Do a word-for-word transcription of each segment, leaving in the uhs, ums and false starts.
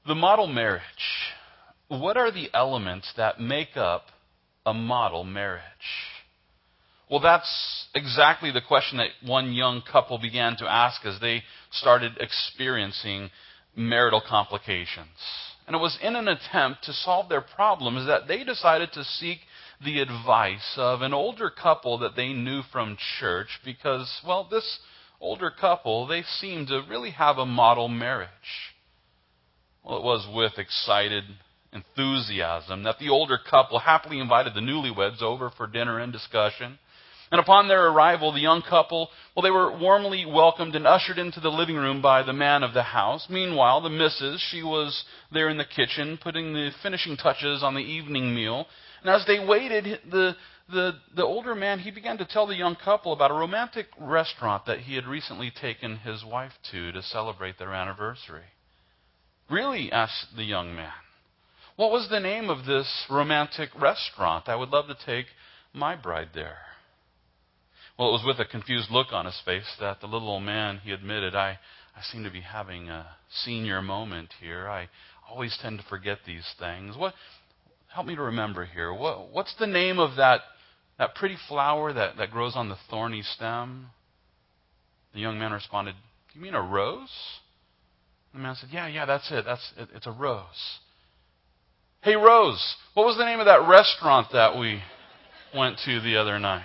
The model marriage. What are the elements that make up a model marriage? Well, that's exactly the question that one young couple began to ask as they started experiencing marital complications. And it was in an attempt to solve their problems that they decided to seek the advice of an older couple that they knew from church because, well, this older couple, they seemed to really have a model marriage. Well, it was with excited enthusiasm that the older couple happily invited the newlyweds over for dinner and discussion. And upon their arrival, the young couple, well, they were warmly welcomed and ushered into the living room by the man of the house. Meanwhile, the missus, she was there in the kitchen putting the finishing touches on the evening meal. And as they waited, the, the, the older man, he began to tell the young couple about a romantic restaurant that he had recently taken his wife to to celebrate their anniversary. Really? Asked the young man. What was the name of this romantic restaurant? I would love to take my bride there. Well, it was with a confused look on his face that the little old man, he admitted, I, I seem to be having a senior moment here. I always tend to forget these things. What? Help me to remember here. What, what's the name of that, that pretty flower that, that grows on the thorny stem? The young man responded, you mean a rose? The man said, yeah, yeah, that's it. That's it, it's a rose. Hey, Rose, what was the name of that restaurant that we went to the other night?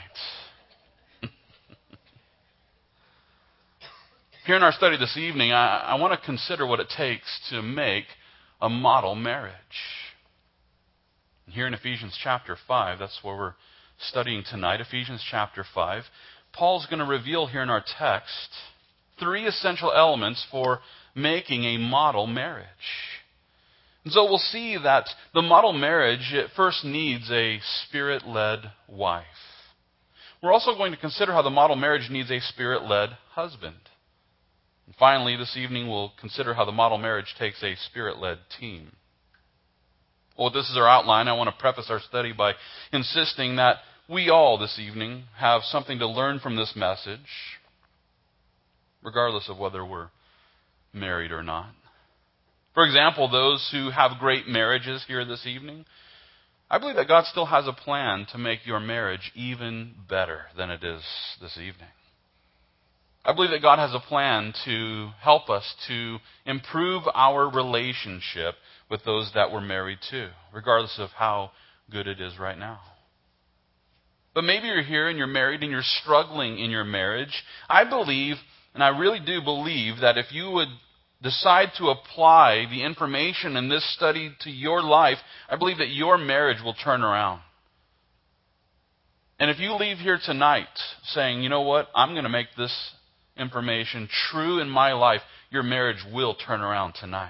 Here in our study this evening, I, I want to consider what it takes to make a model marriage. Here in Ephesians chapter five, that's where we're studying tonight, Ephesians chapter five, Paul's going to reveal here in our text three essential elements for making a model marriage. And so we'll see that the model marriage, it first needs a Spirit-led wife. We're also going to consider how the model marriage needs a Spirit-led husband. And finally, this evening, we'll consider how the model marriage takes a Spirit-led team. Well, this is our outline. I want to preface our study by insisting that we all this evening have something to learn from this message, regardless of whether we're married or not. For example, those who have great marriages here this evening, I believe that God still has a plan to make your marriage even better than it is this evening. I believe that God has a plan to help us to improve our relationship with those that we're married to, regardless of how good it is right now. But maybe you're here and you're married and you're struggling in your marriage. I believe, and I really do believe, that if you would decide to apply the information in this study to your life, I believe that your marriage will turn around. And if you leave here tonight saying, you know what, I'm going to make this information true in my life, your marriage will turn around tonight.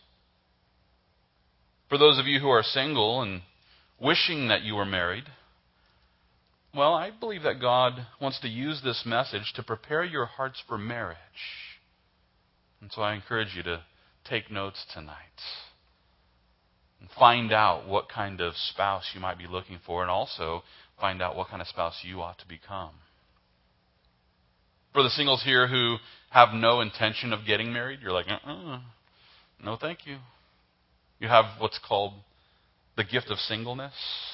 For those of you who are single and wishing that you were married, well, I believe that God wants to use this message to prepare your hearts for marriage. And so I encourage you to take notes tonight and find out what kind of spouse you might be looking for, and also find out what kind of spouse you ought to become. For the singles here who have no intention of getting married, you're like, uh-uh, no thank you. You have what's called the gift of singleness.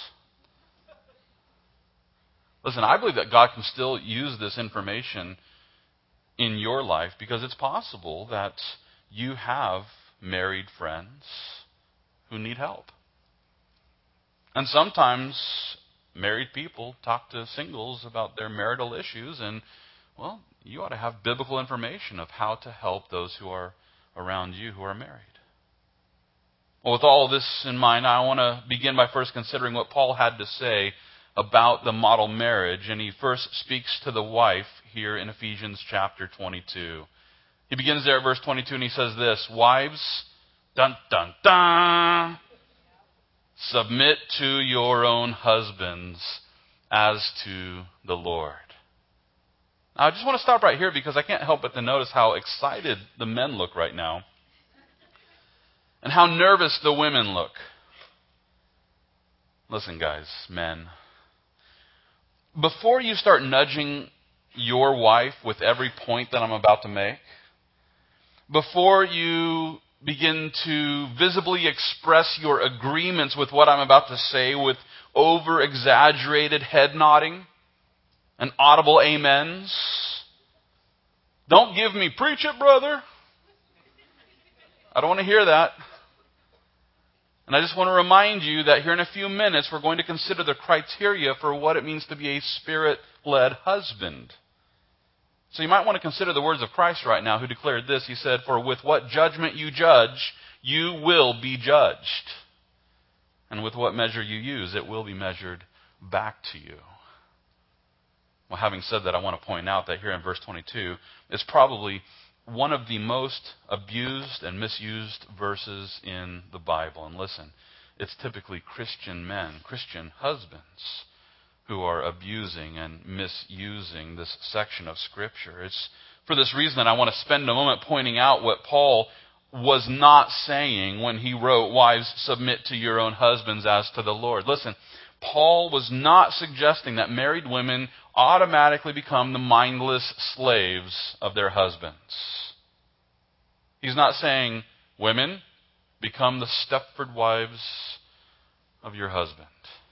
Listen, I believe that God can still use this information in your life, because it's possible that you have married friends who need help. And sometimes married people talk to singles about their marital issues, and, well, you ought to have biblical information of how to help those who are around you who are married. Well, with all of this in mind, I want to begin by first considering what Paul had to say about the model marriage, and he first speaks to the wife here in Ephesians chapter twenty-two. He begins there at verse twenty-two, and he says this, wives, dun dun dun, submit to your own husbands as to the Lord. Now, I just want to stop right here because I can't help but to notice how excited the men look right now and how nervous the women look. Listen, guys, men. Before you start nudging your wife with every point that I'm about to make, before you begin to visibly express your agreements with what I'm about to say with over-exaggerated head nodding and audible amens. Don't give me, preach it, brother. I don't want to hear that. And I just want to remind you that here in a few minutes, we're going to consider the criteria for what it means to be a Spirit-led husband. So you might want to consider the words of Christ right now, who declared this. He said, "For with what judgment you judge, you will be judged. And with what measure you use, it will be measured back to you." Well, having said that, I want to point out that here in verse twenty-two, it's probably one of the most abused and misused verses in the Bible. And listen, it's typically Christian men, Christian husbands, who are abusing and misusing this section of Scripture. It's for this reason that I want to spend a moment pointing out what Paul was not saying when he wrote, "Wives, submit to your own husbands as to the Lord." Listen, Paul was not suggesting that married women automatically become the mindless slaves of their husbands. He's not saying, women, become the Stepford wives of your husband.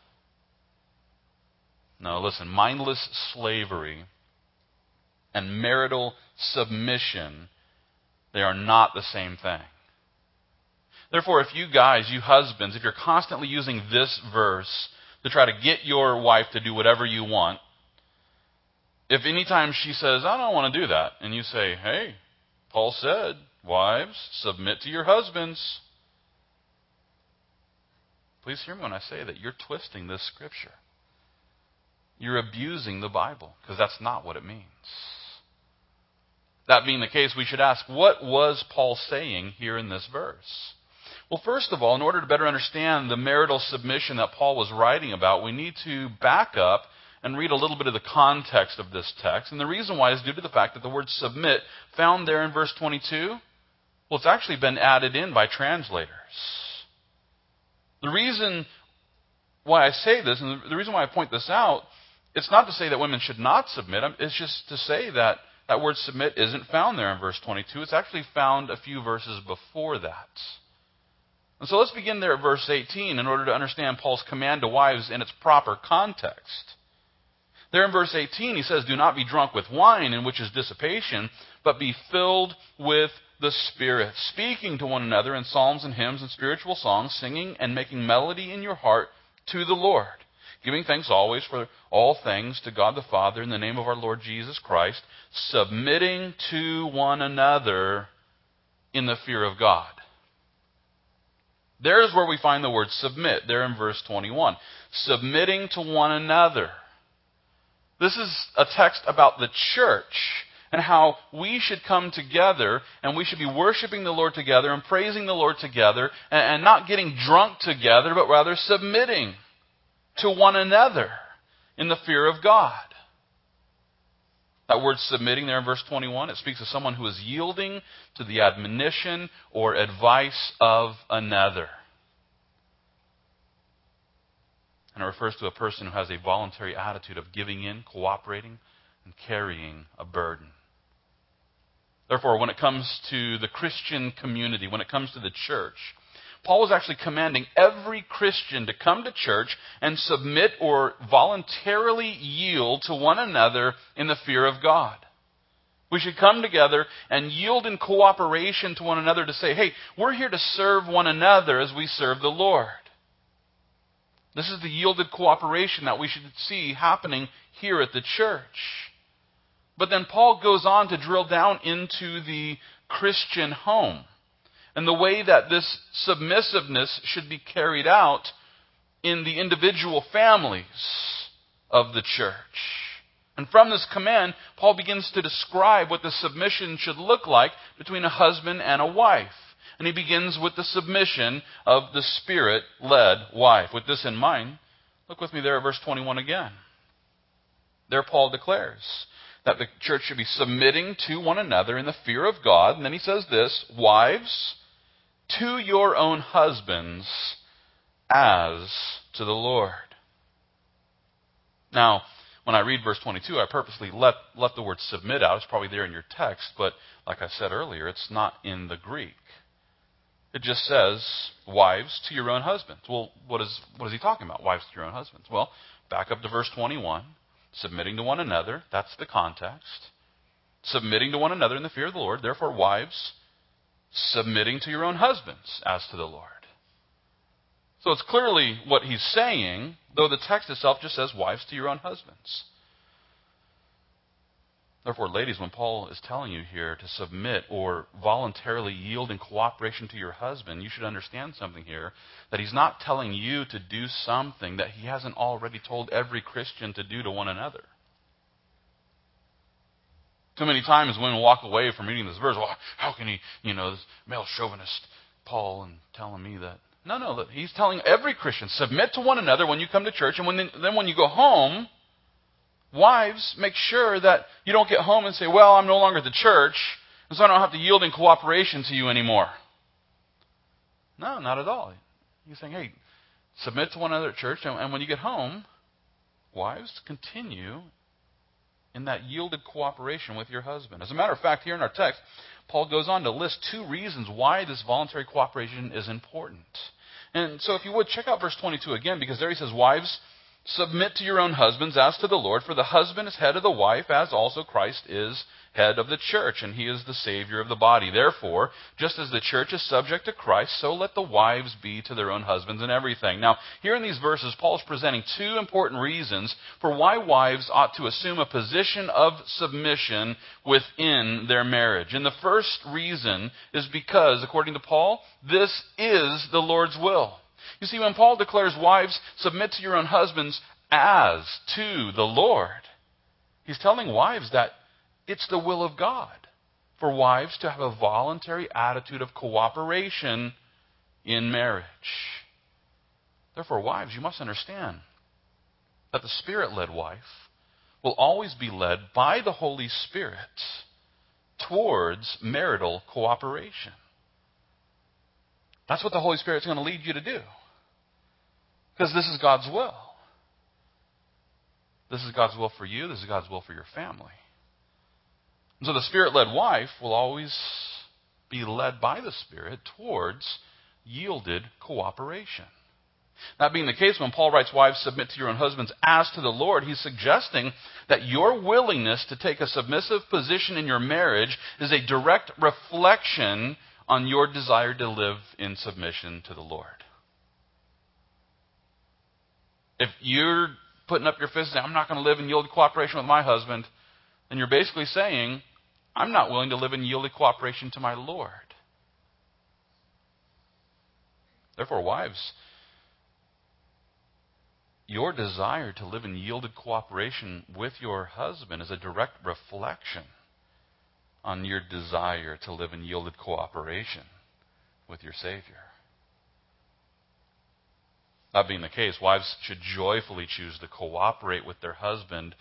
No, listen, mindless slavery and marital submission, they are not the same thing. Therefore, if you guys, you husbands, if you're constantly using this verse to try to get your wife to do whatever you want, if anytime she says, "I don't want to do that," and you say, "Hey, Paul said, wives, submit to your husbands," please hear me when I say that you're twisting this Scripture. You're abusing the Bible, because that's not what it means. That being the case, we should ask, what was Paul saying here in this verse? Well, first of all, in order to better understand the marital submission that Paul was writing about, we need to back up and read a little bit of the context of this text. And the reason why is due to the fact that the word submit found there in verse twenty-two, well, it's actually been added in by translators. The reason why I say this, and the reason why I point this out, it's not to say that women should not submit. It's just to say that that word submit isn't found there in verse twenty-two. It's actually found a few verses before that. And so let's begin there at verse eighteen in order to understand Paul's command to wives in its proper context. There in verse eighteen, he says, "Do not be drunk with wine, in which is dissipation, but be filled with the Spirit, speaking to one another in psalms and hymns and spiritual songs, singing and making melody in your heart to the Lord, giving thanks always for all things to God the Father in the name of our Lord Jesus Christ, submitting to one another in the fear of God." There's where we find the word submit, there in verse twenty-one. Submitting to one another. This is a text about the church and how we should come together and we should be worshiping the Lord together and praising the Lord together and, and not getting drunk together, but rather submitting to one another in the fear of God. That word submitting there in verse twenty-one, it speaks of someone who is yielding to the admonition or advice of another. And it refers to a person who has a voluntary attitude of giving in, cooperating, and carrying a burden. Therefore, when it comes to the Christian community, when it comes to the church, Paul was actually commanding every Christian to come to church and submit or voluntarily yield to one another in the fear of God. We should come together and yield in cooperation to one another to say, hey, we're here to serve one another as we serve the Lord. This is the yielded cooperation that we should see happening here at the church. But then Paul goes on to drill down into the Christian home and the way that this submissiveness should be carried out in the individual families of the church. And from this command, Paul begins to describe what the submission should look like between a husband and a wife. And he begins with the submission of the Spirit-led wife. With this in mind, look with me there at verse twenty-one again. There Paul declares that the church should be submitting to one another in the fear of God. And then he says this, wives, to your own husbands as to the Lord. Now, when I read verse twenty-two, I purposely left, left the word submit out. It's probably there in your text, but like I said earlier, it's not in the Greek. It just says, wives, to your own husbands. Well, what is, what is he talking about? Wives to your own husbands. Well, back up to verse twenty-one. Submitting to one another, that's the context. Submitting to one another in the fear of the Lord. Therefore, wives, submitting to your own husbands as to the Lord. So it's clearly what he's saying, though the text itself just says, wives to your own husbands. Therefore, ladies, when Paul is telling you here to submit or voluntarily yield in cooperation to your husband, you should understand something here, that he's not telling you to do something that he hasn't already told every Christian to do to one another. Too many times women walk away from reading this verse, well, how can he, you know, this male chauvinist Paul and telling me that? No, no, he's telling every Christian, submit to one another when you come to church, and when then when you go home, wives, make sure that you don't get home and say, well, I'm no longer at the church, and so I don't have to yield in cooperation to you anymore. No, not at all. He's saying, hey, submit to one another at church, and, and when you get home, wives, continue in that yielded cooperation with your husband. As a matter of fact, here in our text, Paul goes on to list two reasons why this voluntary cooperation is important. And so if you would, check out verse twenty-two again, because there he says, wives, submit to your own husbands as to the Lord, for the husband is head of the wife, as also Christ is head of the church, and he is the Savior of the body. Therefore, just as the church is subject to Christ, so let the wives be to their own husbands in everything. Now, here in these verses, Paul is presenting two important reasons for why wives ought to assume a position of submission within their marriage. And the first reason is because, according to Paul, this is the Lord's will. You see, when Paul declares, wives, submit to your own husbands as to the Lord, he's telling wives that it's the will of God for wives to have a voluntary attitude of cooperation in marriage. Therefore, wives, you must understand that the Spirit-led wife will always be led by the Holy Spirit towards marital cooperation. That's what the Holy Spirit is going to lead you to do. Because this is God's will. This is God's will for you. This is God's will for your family. And so the Spirit-led wife will always be led by the Spirit towards yielded cooperation. That being the case, when Paul writes, wives, submit to your own husbands as to the Lord, he's suggesting that your willingness to take a submissive position in your marriage is a direct reflection on your desire to live in submission to the Lord. If you're putting up your fist and saying, I'm not going to live in yielded cooperation with my husband, then you're basically saying, I'm not willing to live in yielded cooperation to my Lord. Therefore, wives, your desire to live in yielded cooperation with your husband is a direct reflection on your desire to live in yielded cooperation with your Savior. That being the case, wives should joyfully choose to cooperate with their husband,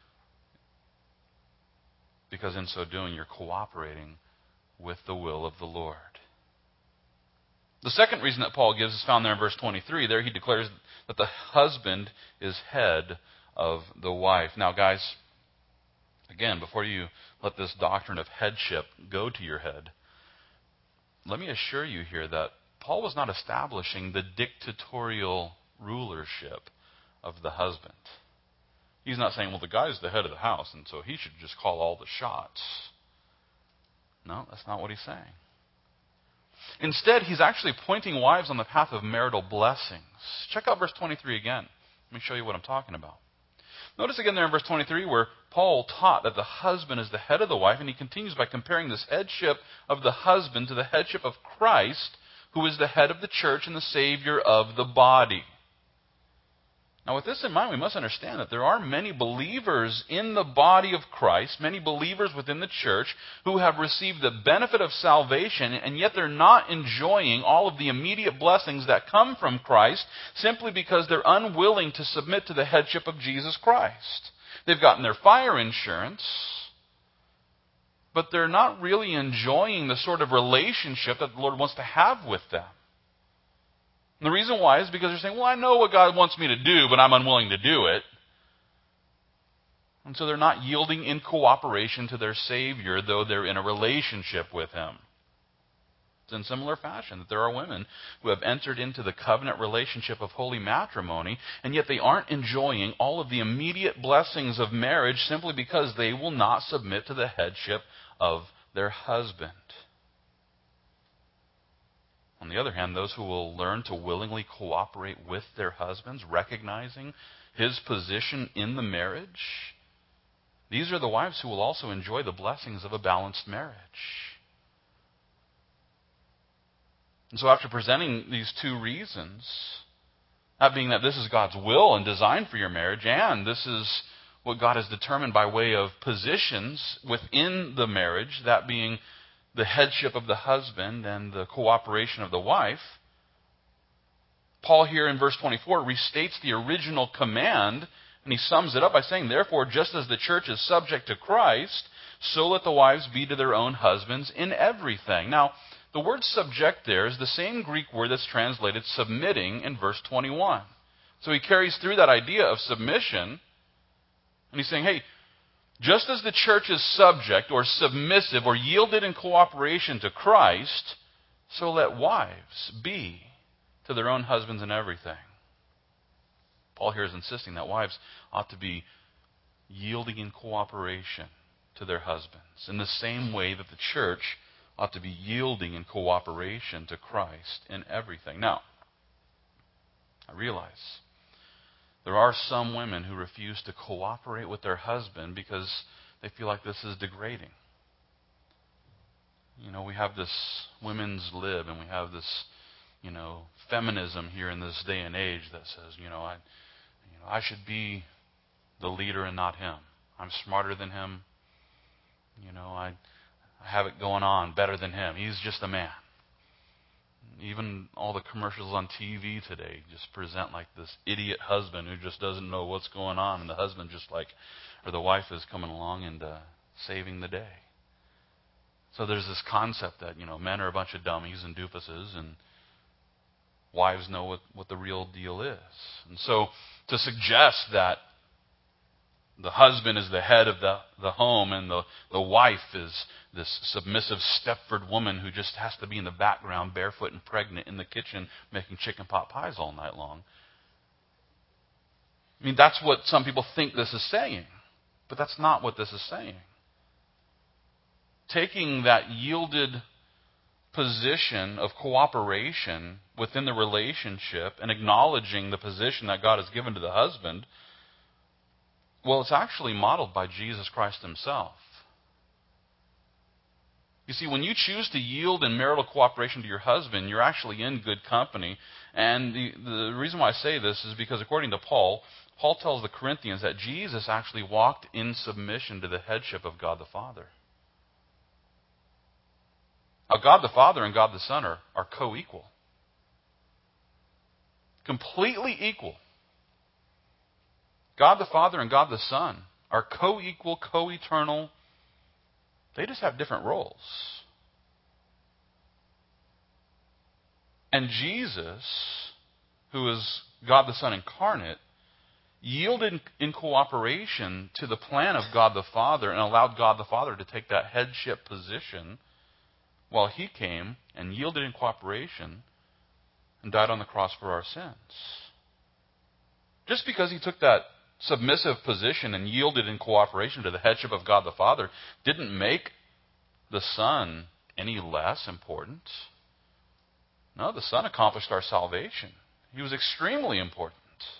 because in so doing, you're cooperating with the will of the Lord. The second reason that Paul gives is found there in verse twenty-three. There he declares that the husband is head of the wife. Now, guys, again, before you let this doctrine of headship go to your head, let me assure you here that Paul was not establishing the dictatorial rulership of the husband. He's not saying, well, the guy's the head of the house, and so he should just call all the shots. No, that's not what he's saying. Instead, he's actually pointing wives on the path of marital blessings. Check out verse twenty-three again. Let me show you what I'm talking about. Notice again there in verse twenty-three where Paul taught that the husband is the head of the wife, and he continues by comparing this headship of the husband to the headship of Christ, who is the head of the church and the Savior of the body. Now, with this in mind, we must understand that there are many believers in the body of Christ, many believers within the church, who have received the benefit of salvation, and yet they're not enjoying all of the immediate blessings that come from Christ simply because they're unwilling to submit to the headship of Jesus Christ. They've gotten their fire insurance, but they're not really enjoying the sort of relationship that the Lord wants to have with them. And the reason why is because they're saying, well, I know what God wants me to do, but I'm unwilling to do it. And so they're not yielding in cooperation to their Savior, though they're in a relationship with Him. in similar fashion, that there are women who have entered into the covenant relationship of holy matrimony, and yet they aren't enjoying all of the immediate blessings of marriage simply because they will not submit to the headship of their husband. On the other hand, those who will learn to willingly cooperate with their husbands, recognizing his position in the marriage, these are the wives who will also enjoy the blessings of a balanced marriage. And so after presenting these two reasons, that being that this is God's will and design for your marriage, and this is what God has determined by way of positions within the marriage, that being the headship of the husband and the cooperation of the wife, Paul here in verse twenty-four restates the original command, and he sums it up by saying, therefore, just as the church is subject to Christ, so let the wives be to their own husbands in everything. Now, the word subject there is the same Greek word that's translated submitting in verse twenty-one. So he carries through that idea of submission, and he's saying, hey, just as the church is subject or submissive or yielded in cooperation to Christ, so let wives be to their own husbands in everything. Paul here is insisting that wives ought to be yielding in cooperation to their husbands in the same way that the church ought to be yielding in cooperation to Christ in everything. Now, I realize there are some women who refuse to cooperate with their husband because they feel like this is degrading. You know, we have this women's lib and we have this, you know, feminism here in this day and age that says, you know, I, you know, I should be the leader and not him. I'm smarter than him. You know, I, I have it going on better than him. He's just a man. Even all the commercials on T V today just present like this idiot husband who just doesn't know what's going on, and the husband just like, or the wife is coming along and uh, saving the day. So there's this concept that, you know, men are a bunch of dummies and doofuses, and wives know what, what the real deal is. And so to suggest that the husband is the head of the, the home and the, the wife is this submissive Stepford woman who just has to be in the background, barefoot and pregnant in the kitchen making chicken pot pies all night long. I mean, that's what some people think this is saying. But that's not what this is saying. Taking that yielded position of cooperation within the relationship and acknowledging the position that God has given to the husband, well, it's actually modeled by Jesus Christ himself. You see, when you choose to yield in marital cooperation to your husband, you're actually in good company. And the, the reason why I say this is because according to Paul, Paul tells the Corinthians that Jesus actually walked in submission to the headship of God the Father. Now, God the Father and God the Son are, are co-equal. Completely equal. God the Father and God the Son are co-equal, co-eternal. They just have different roles. And Jesus, who is God the Son incarnate, yielded in cooperation to the plan of God the Father and allowed God the Father to take that headship position while he came and yielded in cooperation and died on the cross for our sins. Just because he took that submissive position and yielded in cooperation to the headship of God the Father didn't make the Son any less important. No, the Son accomplished our salvation. He was extremely important.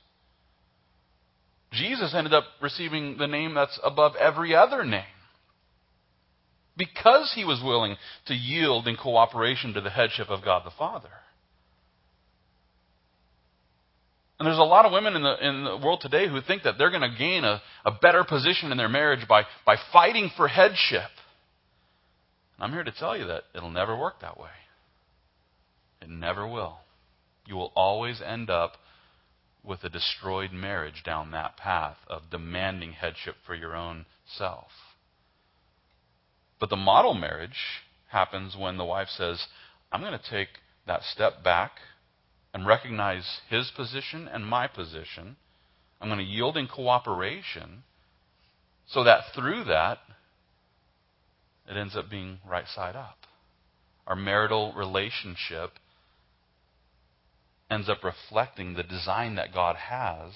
Jesus ended up receiving the name that's above every other name because he was willing to yield in cooperation to the headship of God the Father. And there's a lot of women in the in the world today who think that they're going to gain a, a better position in their marriage by, by fighting for headship. And I'm here to tell you that it'll never work that way. It never will. You will always end up with a destroyed marriage down that path of demanding headship for your own self. But the model marriage happens when the wife says, I'm going to take that step back and recognize his position and my position. I'm going to yield in cooperation so that through that, it ends up being right side up. our marital relationship ends up reflecting the design that God has,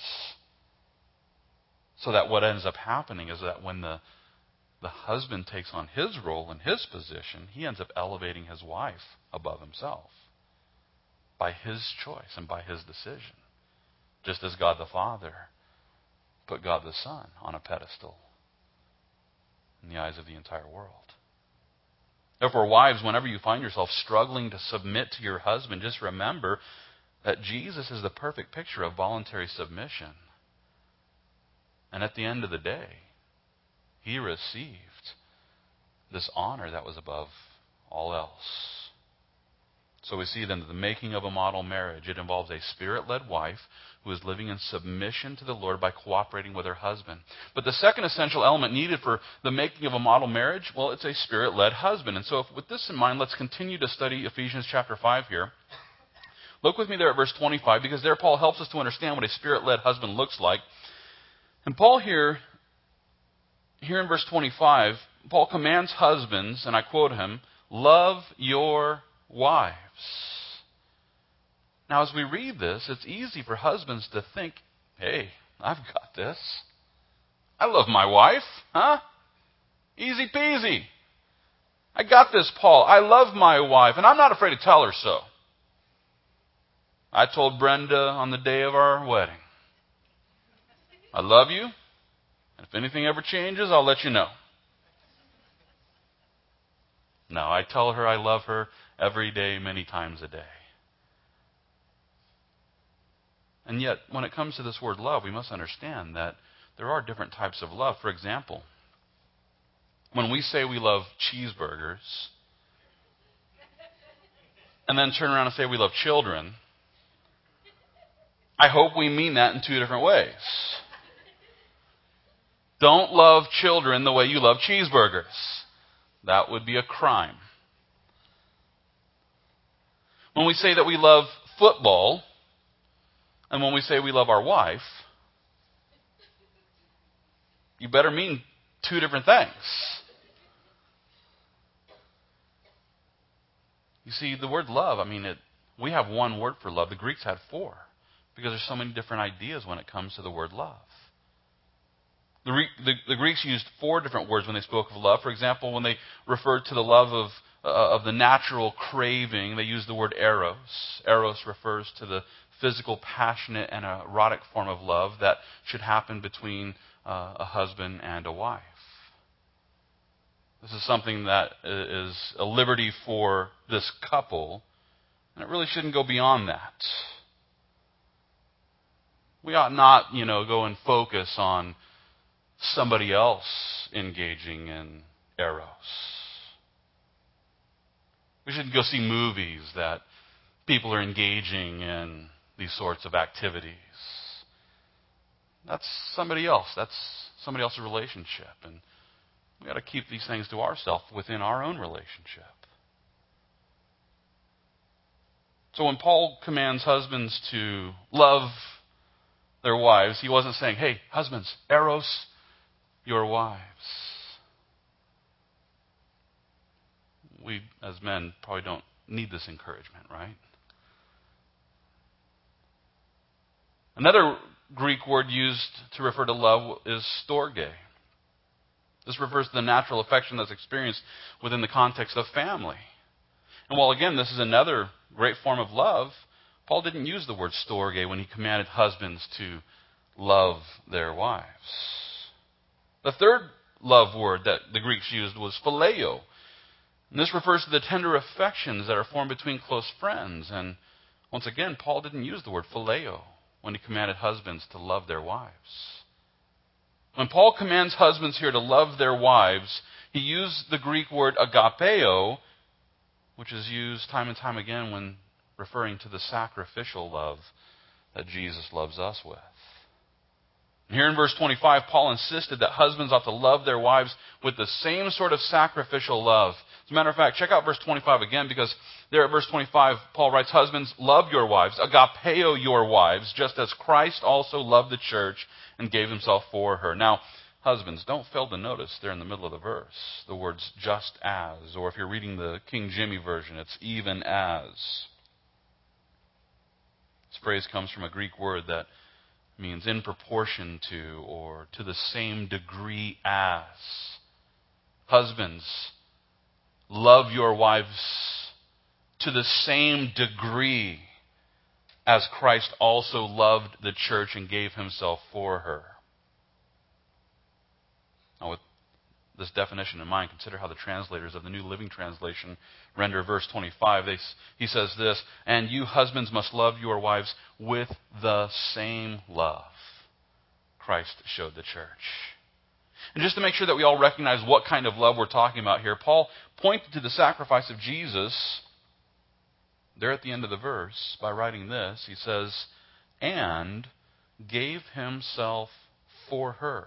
so that what ends up happening is that when the, the husband takes on his role and his position, he ends up elevating his wife above himself by his choice and by his decision, just as God the Father put God the Son on a pedestal in the eyes of the entire world. Therefore, wives, whenever you find yourself struggling to submit to your husband, just remember that Jesus is the perfect picture of voluntary submission. And at the end of the day, he received this honor that was above all else. So we see then that the making of a model marriage, it involves a spirit-led wife who is living in submission to the Lord by cooperating with her husband. But the second essential element needed for the making of a model marriage, well, it's a spirit-led husband. And so if, with this in mind, let's continue to study Ephesians chapter five here. Look with me there at verse twenty-five, because there Paul helps us to understand what a spirit-led husband looks like. And Paul here, here in verse twenty-five, Paul commands husbands, and I quote him, "Love your wives." Now, as we read this, it's easy for husbands to think, hey, I've got this. I love my wife, huh? Easy peasy. I got this, Paul. I love my wife, and I'm not afraid to tell her so. I told Brenda on the day of our wedding, I love you, and if anything ever changes, I'll let you know. No, I tell her I love her every day, many times a day. And yet, when it comes to this word love, we must understand that there are different types of love. For example, when we say we love cheeseburgers, and then turn around and say we love children, I hope we mean that in two different ways. Don't love children the way you love cheeseburgers. That would be a crime. When we say that we love football, and when we say we love our wife, you better mean two different things. You see, the word love, I mean, it, we have one word for love. The Greeks had four, because there's so many different ideas when it comes to the word love. The, the, the Greeks used four different words when they spoke of love. For example, when they referred to the love of, uh, of the natural craving, they used the word eros. Eros refers to the physical, passionate, and erotic form of love that should happen between uh, a husband and a wife. This is something that is a liberty for this couple, and it really shouldn't go beyond that. We ought not, you know, go and focus on somebody else engaging in eros. We shouldn't go see movies that people are engaging in these sorts of activities. That's somebody else. That's somebody else's relationship. And we got to keep these things to ourselves within our own relationship. So when Paul commands husbands to love their wives, he wasn't saying, hey, husbands, eros your wives. We, as men, probably don't need this encouragement, right? Another Greek word used to refer to love is storge. This refers to the natural affection that's experienced within the context of family. And while, again, this is another great form of love, Paul didn't use the word storge when he commanded husbands to love their wives. The third love word that the Greeks used was phileo. And this refers to the tender affections that are formed between close friends. And once again, Paul didn't use the word phileo when he commanded husbands to love their wives. When Paul commands husbands here to love their wives, he used the Greek word agapeo, which is used time and time again when referring to the sacrificial love that Jesus loves us with. Here in verse twenty-five, Paul insisted that husbands ought to love their wives with the same sort of sacrificial love. As a matter of fact, check out verse twenty-five again, because there at verse twenty-five, Paul writes, husbands, love your wives, agapeo your wives, just as Christ also loved the church and gave himself for her. Now, Husbands, don't fail to notice there in the middle of the verse the words just as, or if you're reading the King Jimmy version, it's even as. This phrase comes from a Greek word that means in proportion to or to the same degree as. Husbands, love your wives to the same degree as Christ also loved the church and gave himself for her. Now, with this definition in mind, consider how the translators of the New Living Translation render verse twenty-five. They, he says this, and you husbands must love your wives with the same love Christ showed the church. And just to make sure that we all recognize what kind of love we're talking about here, Paul pointed to the sacrifice of Jesus there at the end of the verse by writing this. He says, and gave himself for her.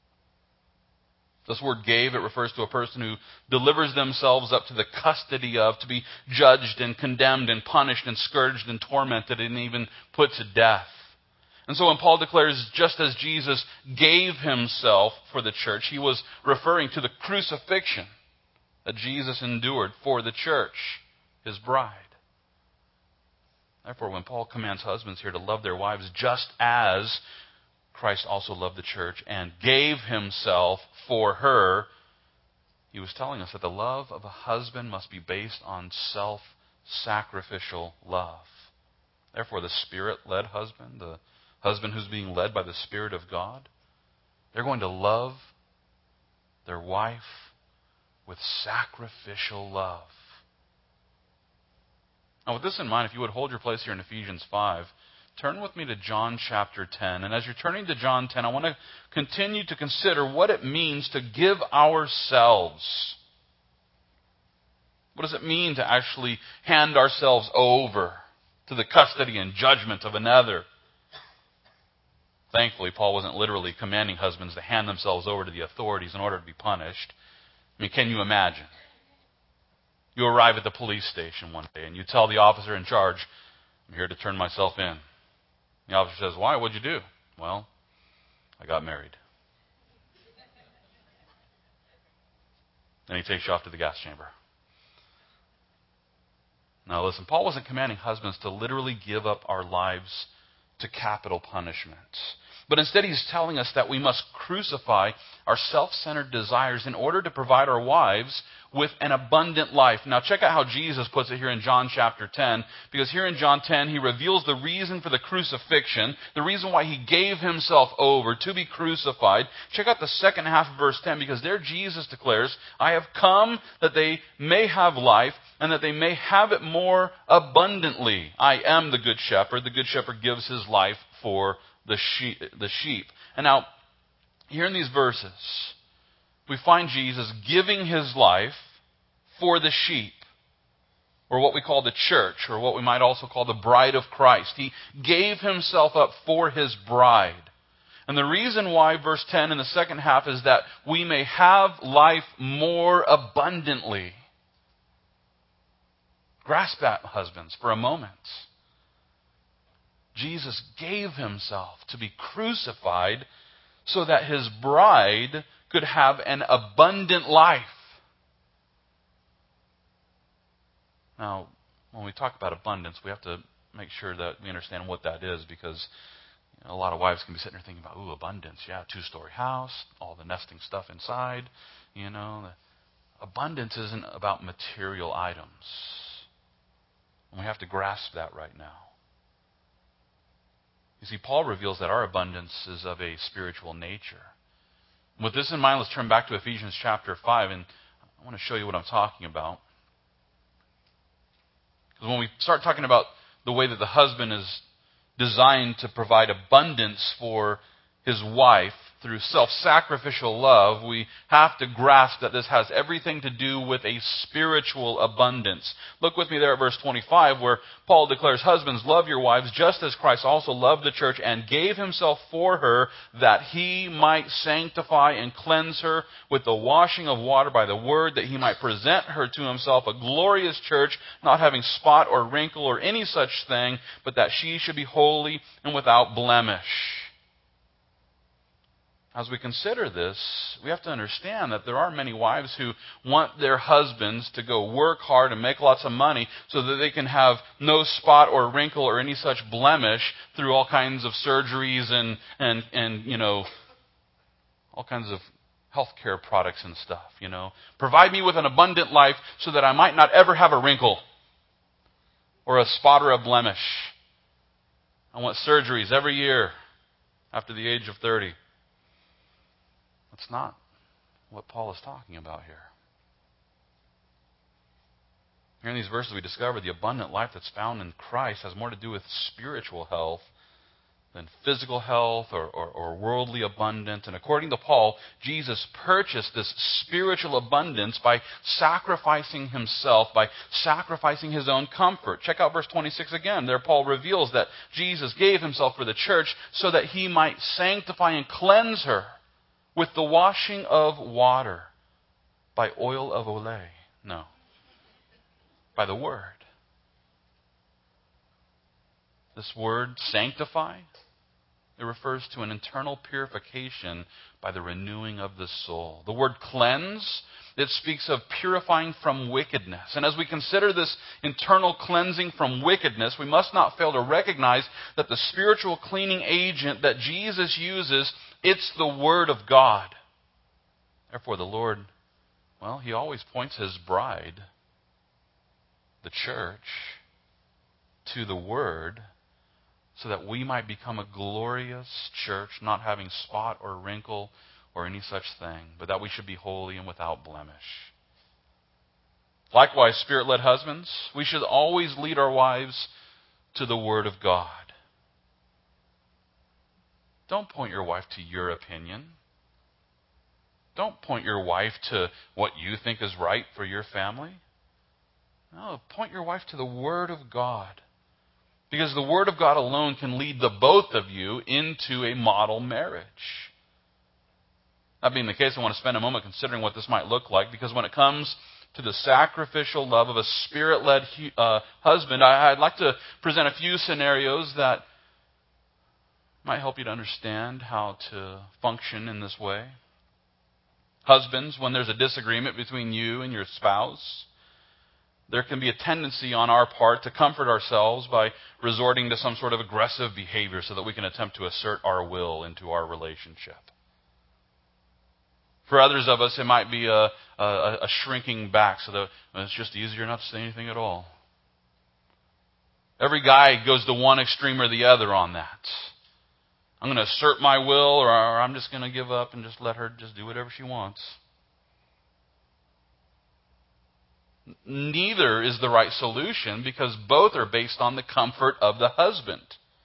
This word gave, it refers to a person who delivers themselves up to the custody of, to be judged and condemned and punished and scourged and tormented and even put to death. And so when Paul declares, just as Jesus gave himself for the church, he was referring to the crucifixion that Jesus endured for the church, his bride. Therefore, when Paul commands husbands here to love their wives just as Christ also loved the church and gave himself for her, he was telling us that the love of a husband must be based on self-sacrificial love. Therefore, the Spirit-led husband, the husband who's being led by the Spirit of God, they're going to love their wife with sacrificial love. Now, with this in mind, if you would hold your place here in Ephesians five, turn with me to John chapter ten. And as you're turning to John ten, I want to continue to consider what it means to give ourselves. What does it mean to actually hand ourselves over to the custody and judgment of another? Thankfully, Paul wasn't literally commanding husbands to hand themselves over to the authorities in order to be punished. I mean, can you imagine? You arrive at the police station one day and you tell the officer in charge, I'm here to turn myself in. The officer says, why? What'd you do? Well, I got married. Then he takes you off to the gas chamber. Now listen, Paul wasn't commanding husbands to literally give up our lives to capital punishment. But instead he's telling us that we must crucify our self-centered desires in order to provide our wives with an abundant life. Now check out how Jesus puts it here in John chapter ten, because here in John ten he reveals the reason for the crucifixion, the reason why he gave himself over to be crucified. Check out the second half of verse ten, because there Jesus declares, I have come that they may have life and that they may have it more abundantly. I am the good shepherd. The good shepherd gives his life for the sheep. The sheep. And now, here in these verses, we find Jesus giving his life for the sheep, or what we call the church, or what we might also call the bride of Christ. He gave himself up for his bride. And the reason why, verse ten in the second half, is that we may have life more abundantly. Grasp that, husbands, for a moment. Jesus gave himself to be crucified so that his bride could have an abundant life. Now, when we talk about abundance, we have to make sure that we understand what that is, because you know, a lot of wives can be sitting there thinking about, ooh, abundance, yeah, two-story house, all the nesting stuff inside. You know, abundance isn't about material items. And we have to grasp that right now. You see, Paul reveals that our abundance is of a spiritual nature. With this in mind, let's turn back to Ephesians chapter five, and I want to show you what I'm talking about. Because when we start talking about the way that the husband is designed to provide abundance for his wife through self-sacrificial love, we have to grasp that this has everything to do with a spiritual abundance. Look with me there at verse twenty-five, where Paul declares, husbands, love your wives just as Christ also loved the church and gave himself for her, that he might sanctify and cleanse her with the washing of water by the word, that he might present her to himself a glorious church, not having spot or wrinkle or any such thing, but that she should be holy and without blemish. as we consider this, we have to understand that there are many wives who want their husbands to go work hard and make lots of money so that they can have no spot or wrinkle or any such blemish through all kinds of surgeries and, and, and you know, all kinds of healthcare products and stuff, you know. Provide me with an abundant life so that I might not ever have a wrinkle or a spot or a blemish. I want surgeries every year after the age of thirty. That's not what Paul is talking about here. Here in these verses we discover the abundant life that's found in Christ has more to do with spiritual health than physical health or, or, or worldly abundance. And according to Paul, Jesus purchased this spiritual abundance by sacrificing himself, by sacrificing his own comfort. Check out verse twenty-six again. There Paul reveals that Jesus gave himself for the church so that he might sanctify and cleanse her with the washing of water by oil of Olay. No. By the word. This word, sanctify, it refers to an internal purification by the renewing of the soul. The word cleanse, it speaks of purifying from wickedness. And as we consider this internal cleansing from wickedness, we must not fail to recognize that the spiritual cleaning agent that Jesus uses, it's the Word of God. Therefore, the Lord, well, He always points His bride, the church, to the Word, so that we might become a glorious church, not having spot or wrinkle or any such thing, but that we should be holy and without blemish. Likewise, Spirit-led husbands, we should always lead our wives to the Word of God. Don't point your wife to your opinion. Don't point your wife to what you think is right for your family. No, point your wife to the Word of God. Because the Word of God alone can lead the both of you into a model marriage. That being the case, I want to spend a moment considering what this might look like. Because when it comes to the sacrificial love of a Spirit-led uh, husband, I, I'd like to present a few scenarios that might help you to understand how to function in this way. Husbands, when there's a disagreement between you and your spouse, there can be a tendency on our part to comfort ourselves by resorting to some sort of aggressive behavior so that we can attempt to assert our will into our relationship. For others of us, it might be a, a, a shrinking back so that it's just easier not to say anything at all. Every guy goes to one extreme or the other on that. I'm going to assert my will, or I'm just going to give up and just let her just do whatever she wants. Neither is the right solution because both are based on the comfort of the husband.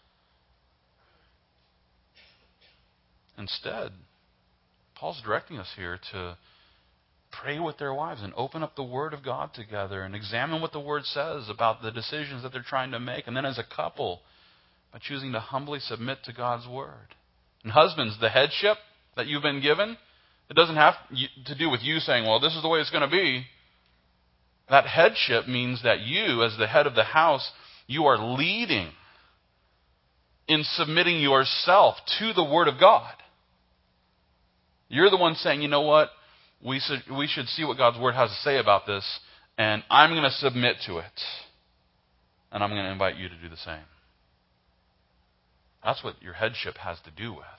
Instead, Paul's directing us here to pray with their wives and open up the Word of God together and examine what the Word says about the decisions that they're trying to make. And then as a couple, by choosing to humbly submit to God's Word. And husbands, the headship that you've been given, it doesn't have to do with you saying, well, this is the way it's going to be. That headship means that you, as the head of the house, you are leading in submitting yourself to the Word of God. You're the one saying, you know what, we should, we should see what God's Word has to say about this, and I'm going to submit to it. And I'm going to invite you to do the same. That's what your headship has to do with.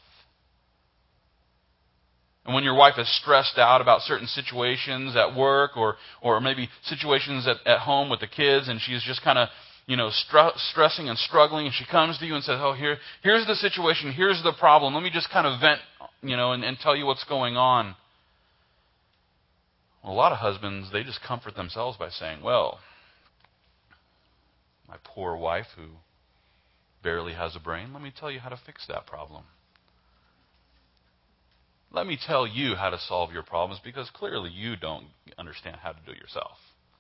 And when your wife is stressed out about certain situations at work or or maybe situations at, at home with the kids, and she's just kind of, you know, str- stressing and struggling, and she comes to you and says, oh, here, here's the situation, here's the problem. Let me just kind of vent, you know, and, and tell you what's going on. Well, a lot of husbands, they just comfort themselves by saying, well, my poor wife who barely has a brain, let me tell you how to fix that problem. Let me tell you how to solve your problems because clearly you don't understand how to do it yourself.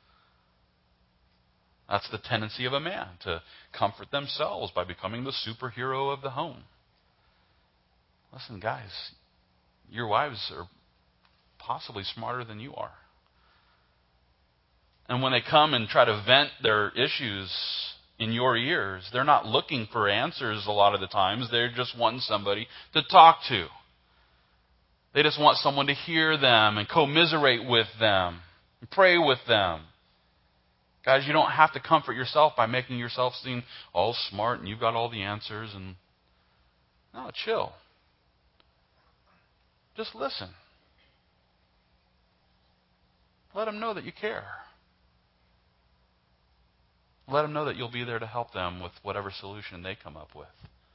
That's the tendency of a man, to comfort themselves by becoming the superhero of the home. Listen, guys, your wives are possibly smarter than you are. And when they come and try to vent their issues in your ears, they're not looking for answers a lot of the times. They're just wanting somebody to talk to. They just want someone to hear them and commiserate with them and pray with them. Guys, you don't have to comfort yourself by making yourself seem all smart and you've got all the answers. And no, chill. Just listen. Let them know that you care. Let them know that you'll be there to help them with whatever solution they come up with.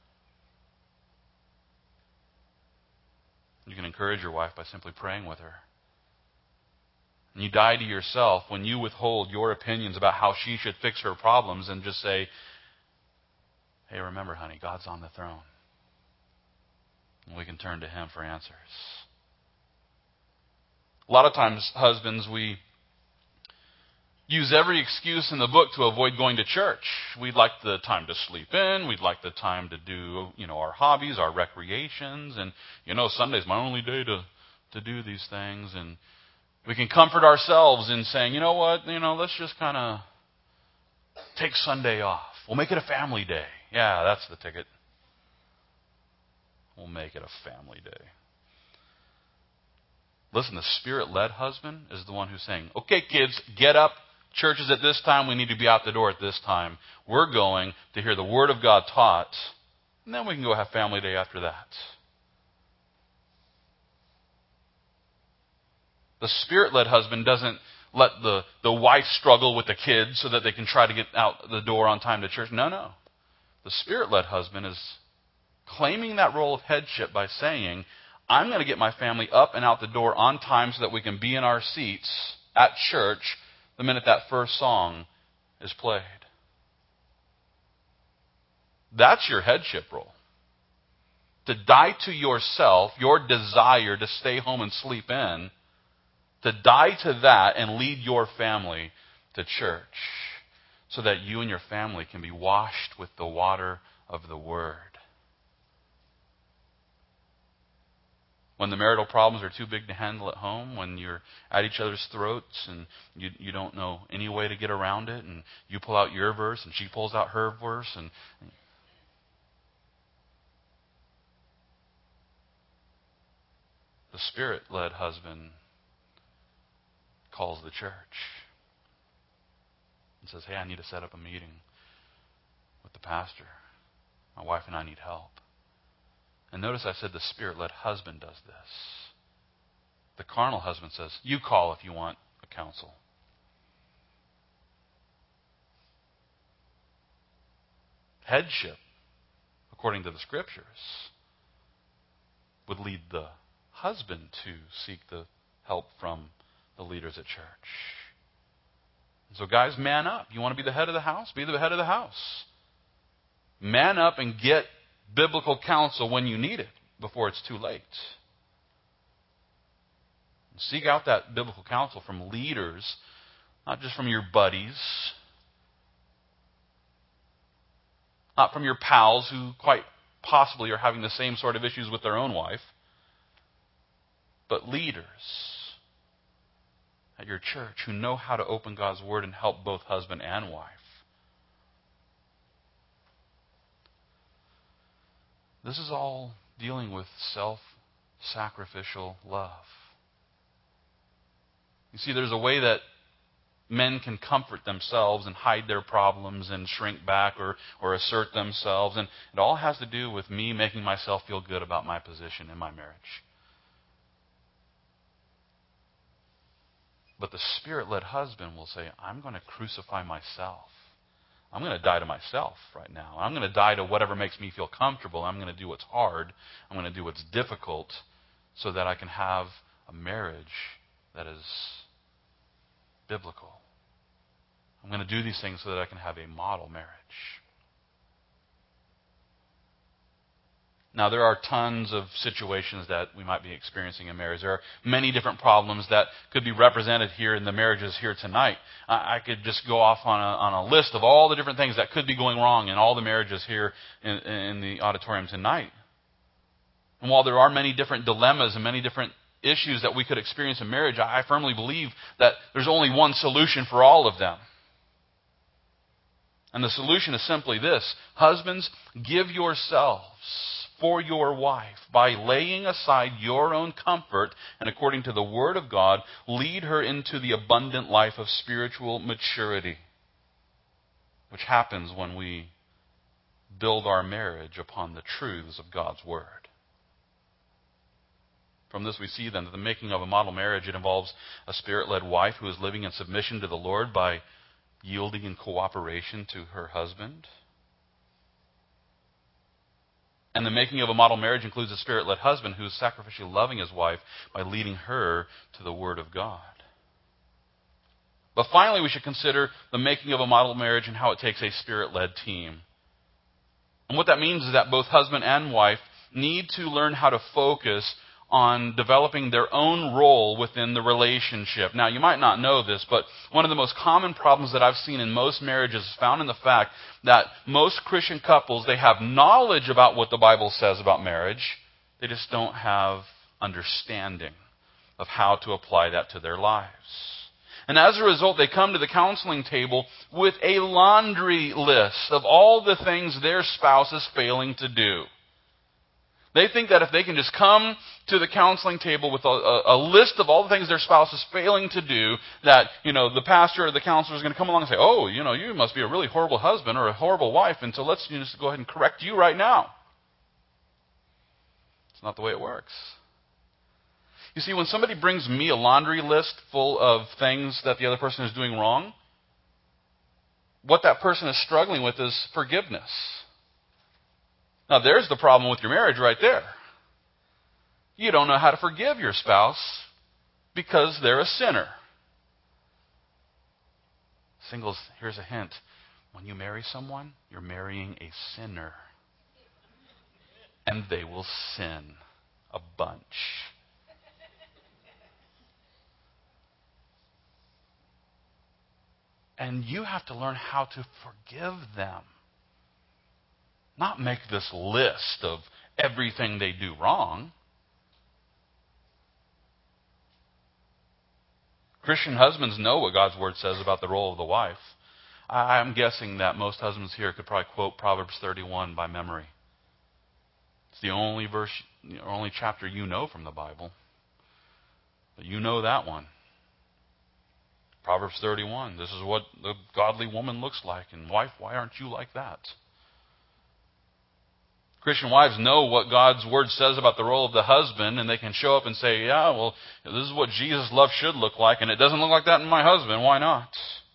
You can encourage your wife by simply praying with her. And you die to yourself when you withhold your opinions about how she should fix her problems and just say, hey, remember, honey, God's on the throne. And we can turn to Him for answers. A lot of times, husbands, we use every excuse in the book to avoid going to church. We'd like the time to sleep in. We'd like the time to do, you know, our hobbies, our recreations. And, you know, Sunday's my only day to, to do these things. And we can comfort ourselves in saying, you know what, you know, let's just kind of take Sunday off. We'll make it a family day. Yeah, that's the ticket. We'll make it a family day. Listen, the Spirit-led husband is the one who's saying, okay, kids, get up. Church is at this time. We need to be out the door at this time. We're going to hear the Word of God taught, and then we can go have family day after that. The Spirit-led husband doesn't let the, the wife struggle with the kids so that they can try to get out the door on time to church. No, no. The Spirit-led husband is claiming that role of headship by saying, I'm going to get my family up and out the door on time so that we can be in our seats at church the minute that first song is played. That's your headship role. To die to yourself, your desire to stay home and sleep in, to die to that and lead your family to church so that you and your family can be washed with the water of the Word. When the marital problems are too big to handle at home, when you're at each other's throats and you you don't know any way to get around it, and you pull out your verse and she pulls out her verse, and the Spirit-led husband calls the church and says, hey, I need to set up a meeting with the pastor. My wife and I need help. And notice I said the Spirit-led husband does this. The carnal husband says, you call if you want a counsel. Headship, according to the Scriptures, would lead the husband to seek the help from the leaders at church. And so guys, man up. You want to be the head of the house? Be the head of the house. Man up and get biblical counsel when you need it before it's too late. Seek out that biblical counsel from leaders, not just from your buddies, not from your pals who quite possibly are having the same sort of issues with their own wife, but leaders at your church who know how to open God's Word and help both husband and wife. This is all dealing with self-sacrificial love. You see, there's a way that men can comfort themselves and hide their problems and shrink back or, or assert themselves. And it all has to do with me making myself feel good about my position in my marriage. But the Spirit-led husband will say, I'm going to crucify myself. I'm going to die to myself right now. I'm going to die to whatever makes me feel comfortable. I'm going to do what's hard. I'm going to do what's difficult so that I can have a marriage that is biblical. I'm going to do these things so that I can have a model marriage. Now, there are tons of situations that we might be experiencing in marriage. There are many different problems that could be represented here in the marriages here tonight. I, I could just go off on a, on a list of all the different things that could be going wrong in all the marriages here in, in the auditorium tonight. And while there are many different dilemmas and many different issues that we could experience in marriage, I firmly believe that there's only one solution for all of them. And the solution is simply this. Husbands, give yourselves for your wife by laying aside your own comfort and, according to the Word of God, lead her into the abundant life of spiritual maturity, which happens when we build our marriage upon the truths of God's Word. From this we see then that the making of a model marriage, it involves a Spirit-led wife who is living in submission to the Lord by yielding in cooperation to her husband. And the making of a model marriage includes a Spirit-led husband who is sacrificially loving his wife by leading her to the Word of God. But finally, we should consider the making of a model marriage and how it takes a Spirit-led team. And what that means is that both husband and wife need to learn how to focus on developing their own role within the relationship. Now, you might not know this, but one of the most common problems that I've seen in most marriages is found in the fact that most Christian couples, they have knowledge about what the Bible says about marriage. They just don't have understanding of how to apply that to their lives. And as a result, they come to the counseling table with a laundry list of all the things their spouse is failing to do. They think that if they can just come to the counseling table with a, a, a list of all the things their spouse is failing to do, that, you know, the pastor or the counselor is going to come along and say, oh, you know, you must be a really horrible husband or a horrible wife, and so let's just go ahead and correct you right now. It's not the way it works. You see, when somebody brings me a laundry list full of things that the other person is doing wrong, what that person is struggling with is forgiveness. Now, there's the problem with your marriage right there. You don't know how to forgive your spouse because they're a sinner. Singles, here's a hint. When you marry someone, you're marrying a sinner. And they will sin a bunch. And you have to learn how to forgive them. Not make this list of everything they do wrong. Christian husbands know what God's Word says about the role of the wife. I'm guessing that most husbands here could probably quote Proverbs thirty-one by memory. It's the only verse, the only chapter you know from the Bible. But you know that one. Proverbs thirty-one. This is what the godly woman looks like. And wife, why aren't you like that? Christian wives know what God's Word says about the role of the husband, and they can show up and say, yeah, well, this is what Jesus' love should look like, and it doesn't look like that in my husband. Why not?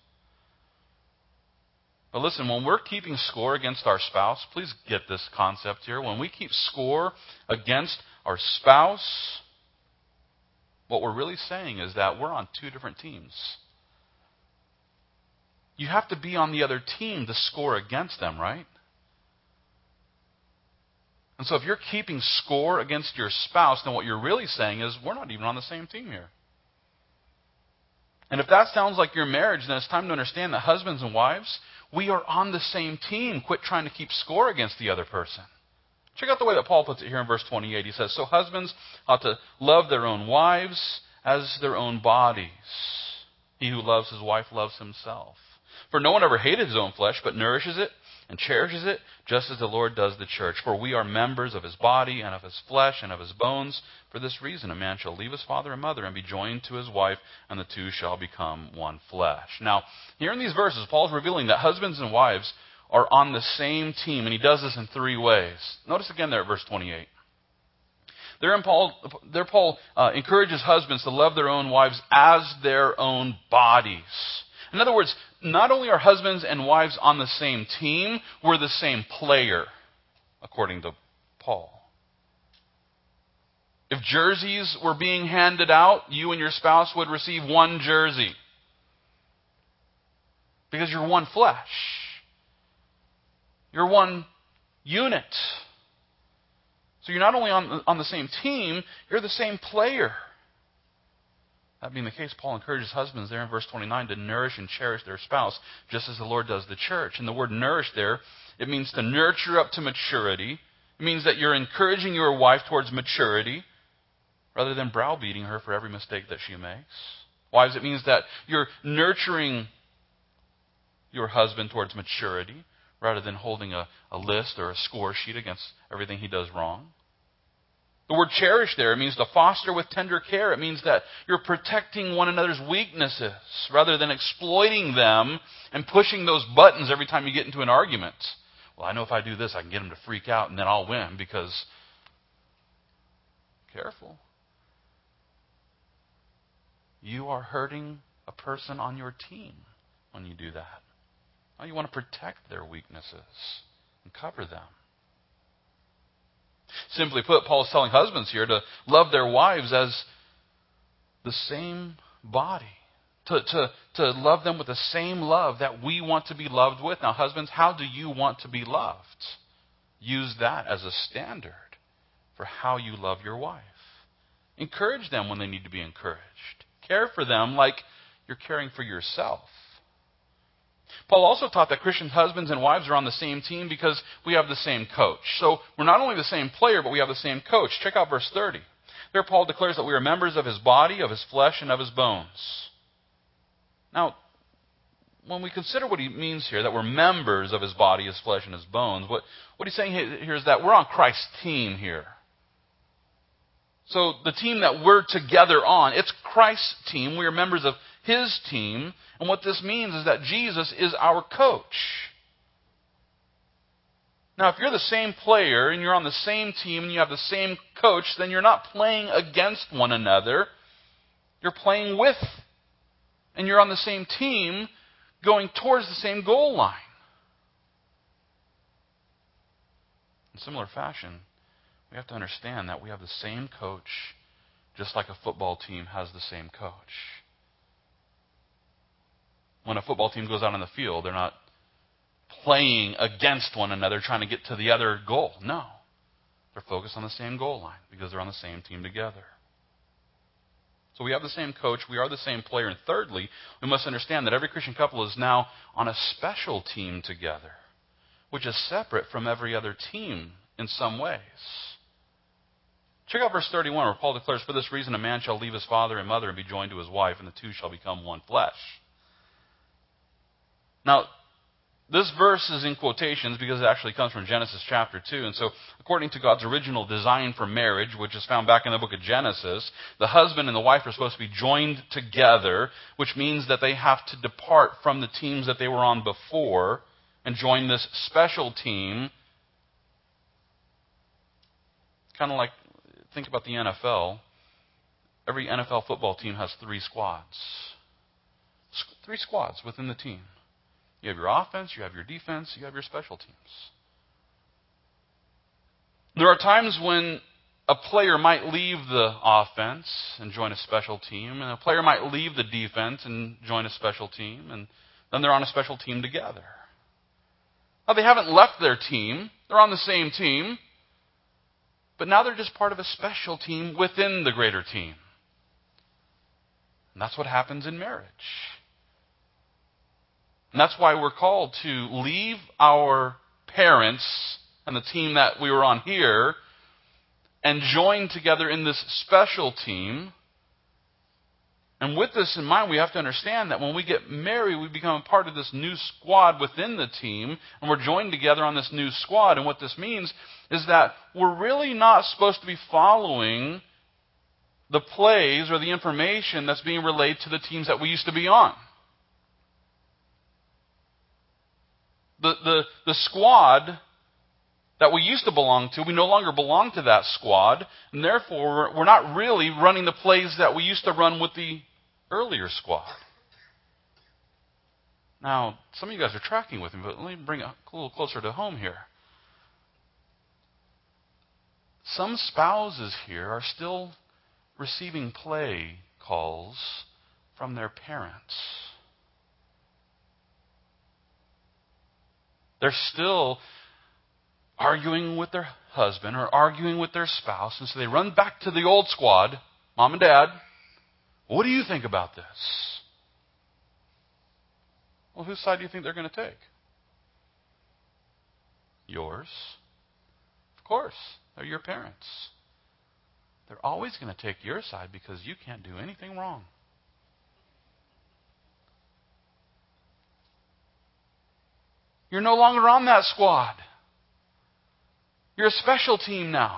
But listen, when we're keeping score against our spouse, please get this concept here. When we keep score against our spouse, what we're really saying is that we're on two different teams. You have to be on the other team to score against them, right? And so if you're keeping score against your spouse, then what you're really saying is, we're not even on the same team here. And if that sounds like your marriage, then it's time to understand that husbands and wives, we are on the same team. Quit trying to keep score against the other person. Check out the way that Paul puts it here in verse twenty-eight. He says, so husbands ought to love their own wives as their own bodies. He who loves his wife loves himself. For no one ever hated his own flesh, but nourishes it and cherishes it, just as the Lord does the church. For we are members of his body and of his flesh and of his bones. For this reason, a man shall leave his father and mother and be joined to his wife, and the two shall become one flesh. Now, here in these verses, Paul is revealing that husbands and wives are on the same team, and he does this in three ways. Notice again there at verse twenty-eight. There, Paul, there Paul uh, encourages husbands to love their own wives as their own bodies. In other words, not only are husbands and wives on the same team, we're the same player, according to Paul. If jerseys were being handed out, you and your spouse would receive one jersey. Because you're one flesh. You're one unit. So you're not only on, on the same team, you're the same player. That being the case, Paul encourages husbands there in verse twenty-nine to nourish and cherish their spouse, just as the Lord does the church. And the word nourish there, it means to nurture up to maturity. It means that you're encouraging your wife towards maturity, rather than browbeating her for every mistake that she makes. Wives, it means that you're nurturing your husband towards maturity, rather than holding a, a list or a score sheet against everything he does wrong. The word cherish there, it means to foster with tender care. It means that you're protecting one another's weaknesses rather than exploiting them and pushing those buttons every time you get into an argument. Well, I know if I do this, I can get them to freak out and then I'll win because... Careful. You are hurting a person on your team when you do that. Now you want to protect their weaknesses and cover them. Simply put, Paul is telling husbands here to love their wives as the same body. To, to, to love them with the same love that we want to be loved with. Now, husbands, how do you want to be loved? Use that as a standard for how you love your wife. Encourage them when they need to be encouraged. Care for them like you're caring for yourself. Paul also taught that Christian husbands and wives are on the same team because we have the same coach. So we're not only the same player, but we have the same coach. Check out verse thirty. There Paul declares that we are members of his body, of his flesh, and of his bones. Now, when we consider what he means here, that we're members of his body, his flesh, and his bones, what, what he's saying here is that we're on Christ's team here. So the team that we're together on, it's Christ's team. We are members of his team. And what this means is that Jesus is our coach. Now, if you're the same player and you're on the same team and you have the same coach, then you're not playing against one another. You're playing with, and you're on the same team going towards the same goal line. In similar fashion, we have to understand that we have the same coach, just like a football team has the same coach. When a football team goes out on the field, they're not playing against one another, trying to get to the other goal. No. They're focused on the same goal line because they're on the same team together. So we have the same coach. We are the same player. And thirdly, we must understand that every Christian couple is now on a special team together, which is separate from every other team in some ways. Check out verse thirty-one, where Paul declares, "For this reason a man shall leave his father and mother and be joined to his wife, and the two shall become one flesh." Now, this verse is in quotations because it actually comes from Genesis chapter two. And so, according to God's original design for marriage, which is found back in the book of Genesis, the husband and the wife are supposed to be joined together, which means that they have to depart from the teams that they were on before and join this special team. Kind of like, think about the N F L. Every N F L football team has three squads. Three squads within the team. You have your offense, you have your defense, you have your special teams. There are times when a player might leave the offense and join a special team, and a player might leave the defense and join a special team, and then they're on a special team together. Now, they haven't left their team. They're on the same team. But now they're just part of a special team within the greater team. And that's what happens in marriage. And that's why we're called to leave our parents and the team that we were on here and join together in this special team. And with this in mind, we have to understand that when we get married, we become a part of this new squad within the team, and we're joined together on this new squad. And what this means is that we're really not supposed to be following the plays or the information that's being relayed to the teams that we used to be on. The, the, the squad that we used to belong to, we no longer belong to that squad, and therefore we're not really running the plays that we used to run with the earlier squad. Now, some of you guys are tracking with me, but let me bring it a little closer to home here. Some spouses here are still receiving play calls from their parents. They're still arguing with their husband or arguing with their spouse, and so they run back to the old squad, mom and dad. What do you think about this? Well, whose side do you think they're going to take? Yours. Of course, they're your parents. They're always going to take your side because you can't do anything wrong. You're no longer on that squad. You're a special team now.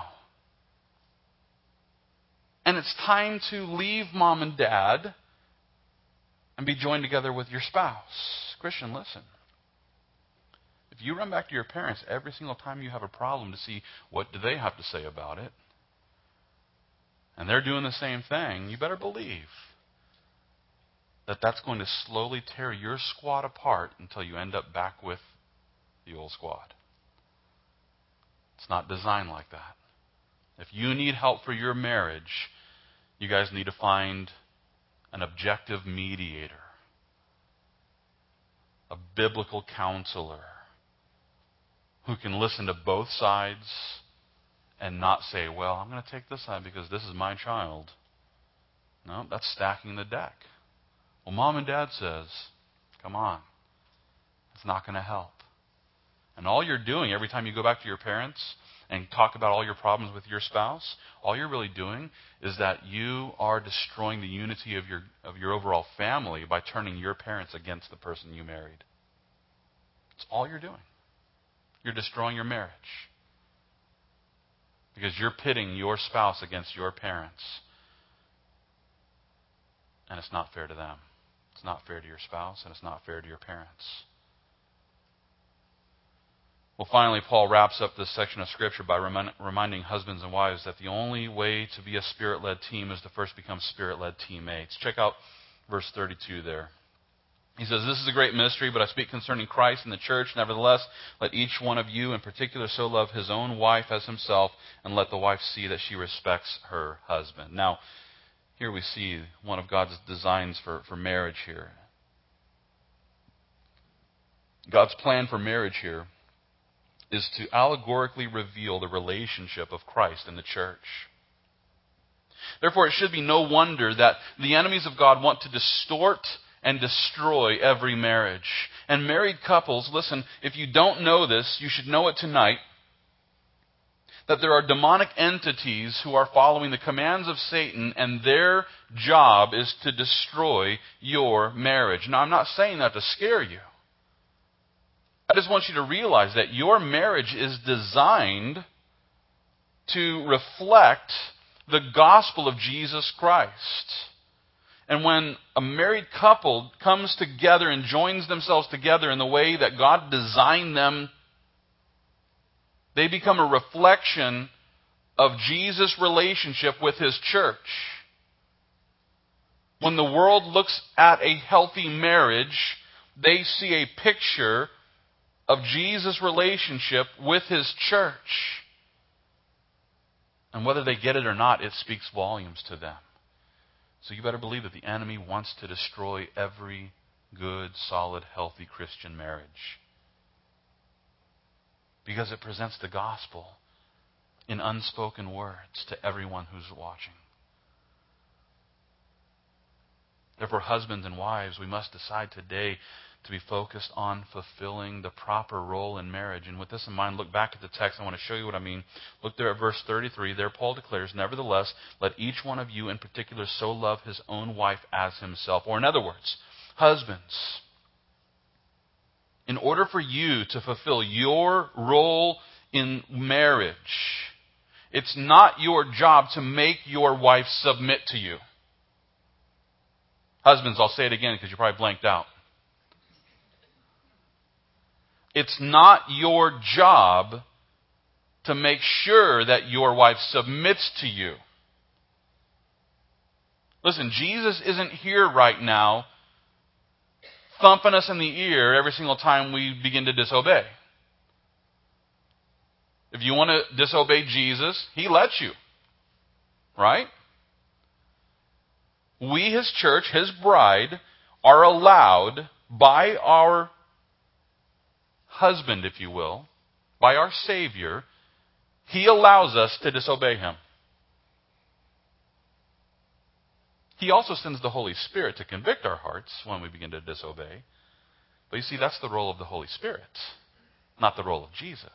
And it's time to leave mom and dad and be joined together with your spouse. Christian, listen. If you run back to your parents every single time you have a problem to see what do they have to say about it, and they're doing the same thing, you better believe that that's going to slowly tear your squad apart until you end up back with the old squad. It's not designed like that. If you need help for your marriage, you guys need to find an objective mediator, a biblical counselor who can listen to both sides and not say, well, I'm going to take this side because this is my child. No, that's stacking the deck. Well, mom and dad says, come on, it's not going to help. And all you're doing every time you go back to your parents and talk about all your problems with your spouse, all you're really doing is that you are destroying the unity of your of your overall family by turning your parents against the person you married. It's all you're doing. You're destroying your marriage. Because you're pitting your spouse against your parents. And it's not fair to them. It's not fair to your spouse, and it's not fair to your parents. Well, finally, Paul wraps up this section of Scripture by remind, reminding husbands and wives that the only way to be a Spirit-led team is to first become Spirit-led teammates. Check out verse thirty-two there. He says, this is a great mystery, but I speak concerning Christ and the church. Nevertheless, let each one of you in particular so love his own wife as himself, and let the wife see that she respects her husband. Now, here we see one of God's designs for, for marriage here. God's plan for marriage here is to allegorically reveal the relationship of Christ and the church. Therefore, it should be no wonder that the enemies of God want to distort and destroy every marriage. And married couples, listen, if you don't know this, you should know it tonight, that there are demonic entities who are following the commands of Satan, and their job is to destroy your marriage. Now, I'm not saying that to scare you. I just want you to realize that your marriage is designed to reflect the gospel of Jesus Christ. And when a married couple comes together and joins themselves together in the way that God designed them, they become a reflection of Jesus' relationship with His church. When the world looks at a healthy marriage, they see a picture of Jesus' relationship with His church. And whether they get it or not, it speaks volumes to them. So you better believe that the enemy wants to destroy every good, solid, healthy Christian marriage. Because it presents the gospel in unspoken words to everyone who's watching. Therefore, husbands and wives, we must decide today to be focused on fulfilling the proper role in marriage. And with this in mind, look back at the text. I want to show you what I mean. Look there at verse thirty-three. There Paul declares, nevertheless, let each one of you in particular so love his own wife as himself. Or in other words, husbands, in order for you to fulfill your role in marriage, it's not your job to make your wife submit to you. Husbands, I'll say it again because you probably blanked out. It's not your job to make sure that your wife submits to you. Listen, Jesus isn't here right now thumping us in the ear every single time we begin to disobey. If you want to disobey Jesus, He lets you. Right? We, His church, His bride, are allowed by our husband, if you will, by our Savior, He allows us to disobey Him. He also sends the Holy Spirit to convict our hearts when we begin to disobey. But you see, that's the role of the Holy Spirit, not the role of Jesus.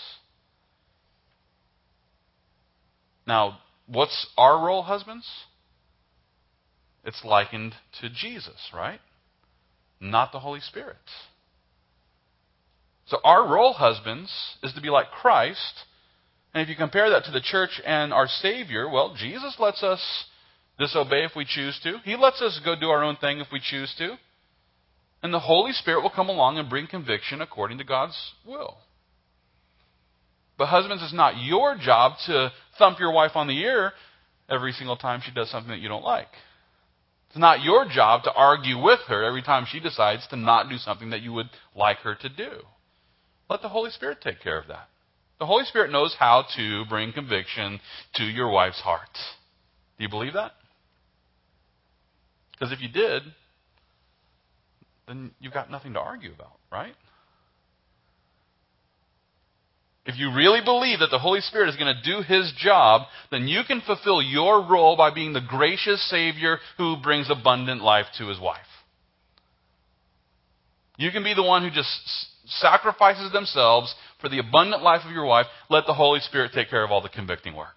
Now, what's our role, husbands? It's likened to Jesus, right? Not the Holy Spirit. So our role, husbands, is to be like Christ. And if you compare that to the church and our Savior, well, Jesus lets us disobey if we choose to. He lets us go do our own thing if we choose to. And the Holy Spirit will come along and bring conviction according to God's will. But husbands, it's not your job to thump your wife on the ear every single time she does something that you don't like. It's not your job to argue with her every time she decides to not do something that you would like her to do. Let the Holy Spirit take care of that. The Holy Spirit knows how to bring conviction to your wife's heart. Do you believe that? Because if you did, then you've got nothing to argue about, right? If you really believe that the Holy Spirit is going to do His job, then you can fulfill your role by being the gracious Savior who brings abundant life to His wife. You can be the one who just sacrifices themselves for the abundant life of your wife. Let the Holy Spirit take care of all the convicting work.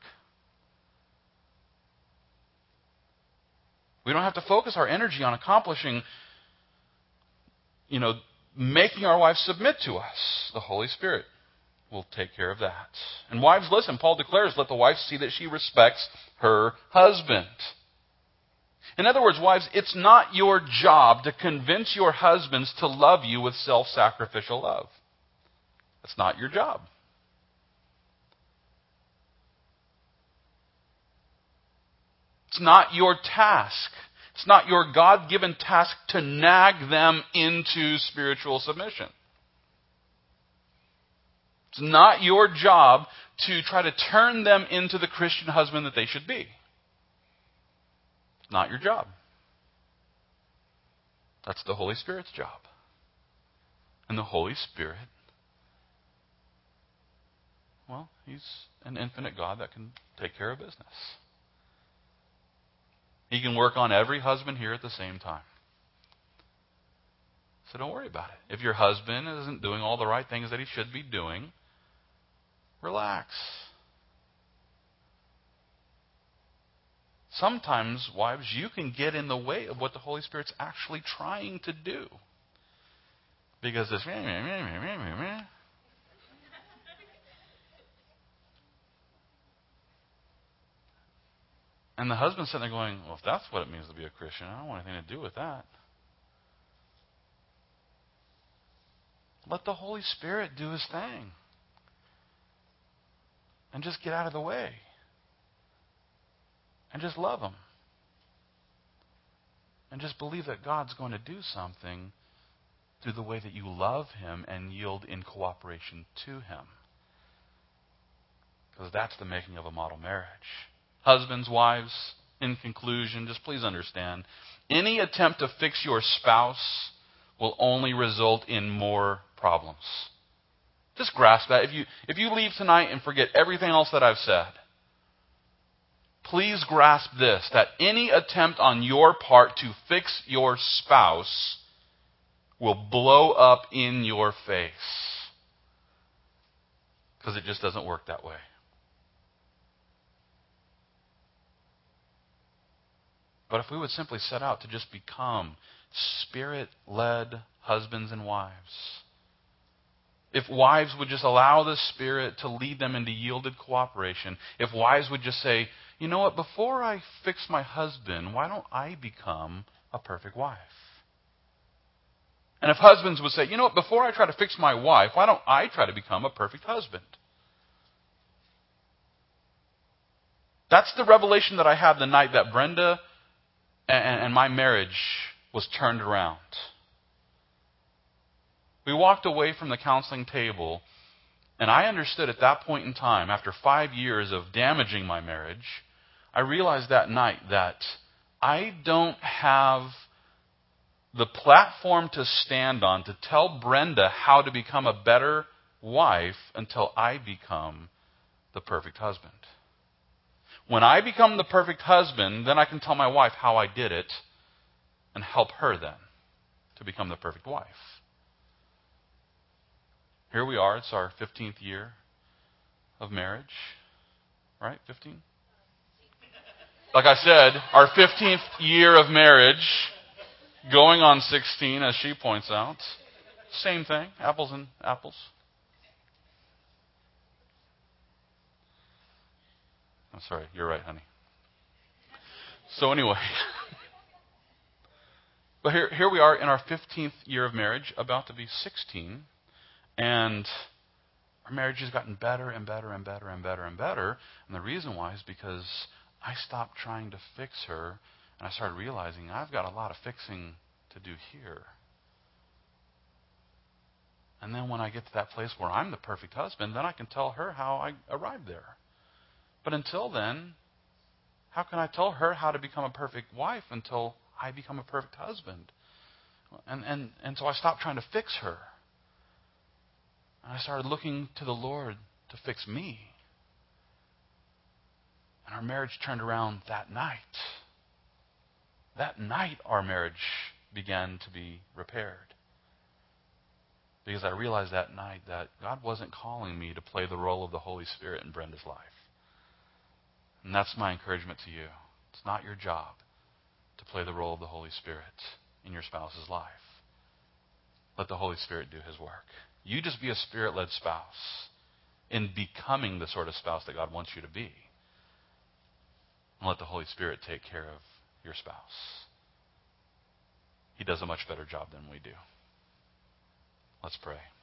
We don't have to focus our energy on accomplishing, you know, making our wives submit to us. The Holy Spirit will take care of that. And wives, listen, Paul declares, let the wife see that she respects her husband. In other words, wives, it's not your job to convince your husbands to love you with self-sacrificial love. That's not your job. It's not your task. It's not your God-given task to nag them into spiritual submission. It's not your job to try to turn them into the Christian husband that they should be. It's not your job. That's the Holy Spirit's job. And the Holy Spirit, well, He's an infinite God that can take care of business. He can work on every husband here at the same time. So don't worry about it. If your husband isn't doing all the right things that he should be doing, relax. Sometimes, wives, you can get in the way of what the Holy Spirit's actually trying to do. Because this... And the husband's sitting there going, well, if that's what it means to be a Christian, I don't want anything to do with that. Let the Holy Spirit do His thing. And just get out of the way. And just love Him. And just believe that God's going to do something through the way that you love Him and yield in cooperation to Him. Because that's the making of a model marriage. Husbands, wives, in conclusion, just please understand, any attempt to fix your spouse will only result in more problems. Just grasp that. If you, if you leave tonight and forget everything else that I've said, please grasp this, that any attempt on your part to fix your spouse will blow up in your face. Because it just doesn't work that way. But if we would simply set out to just become Spirit-led husbands and wives, if wives would just allow the Spirit to lead them into yielded cooperation, if wives would just say, you know what, before I fix my husband, why don't I become a perfect wife? And if husbands would say, you know what, before I try to fix my wife, why don't I try to become a perfect husband? That's the revelation that I had the night that Brenda and, and my marriage was turned around. We walked away from the counseling table, and I understood at that point in time, after five years of damaging my marriage, I realized that night that I don't have the platform to stand on to tell Brenda how to become a better wife until I become the perfect husband. When I become the perfect husband, then I can tell my wife how I did it and help her then to become the perfect wife. Here we are. It's our fifteenth year of marriage. Right? fifteen? Like I said, our fifteenth year of marriage, going on sixteen, as she points out. Same thing. Apples and apples. I'm sorry. You're right, honey. So anyway, but here, here we are in our fifteenth year of marriage, about to be sixteen, and our marriage has gotten better and better and better and better and better. And the reason why is because I stopped trying to fix her, and I started realizing I've got a lot of fixing to do here. And then when I get to that place where I'm the perfect husband, then I can tell her how I arrived there. But until then, how can I tell her how to become a perfect wife until I become a perfect husband? And and, and so I stopped trying to fix her. And I started looking to the Lord to fix me. And our marriage turned around that night. That night, our marriage began to be repaired. Because I realized that night that God wasn't calling me to play the role of the Holy Spirit in Brenda's life. And that's my encouragement to you. It's not your job to play the role of the Holy Spirit in your spouse's life. Let the Holy Spirit do His work. You just be a Spirit-led spouse in becoming the sort of spouse that God wants you to be. And let the Holy Spirit take care of your spouse. He does a much better job than we do. Let's pray.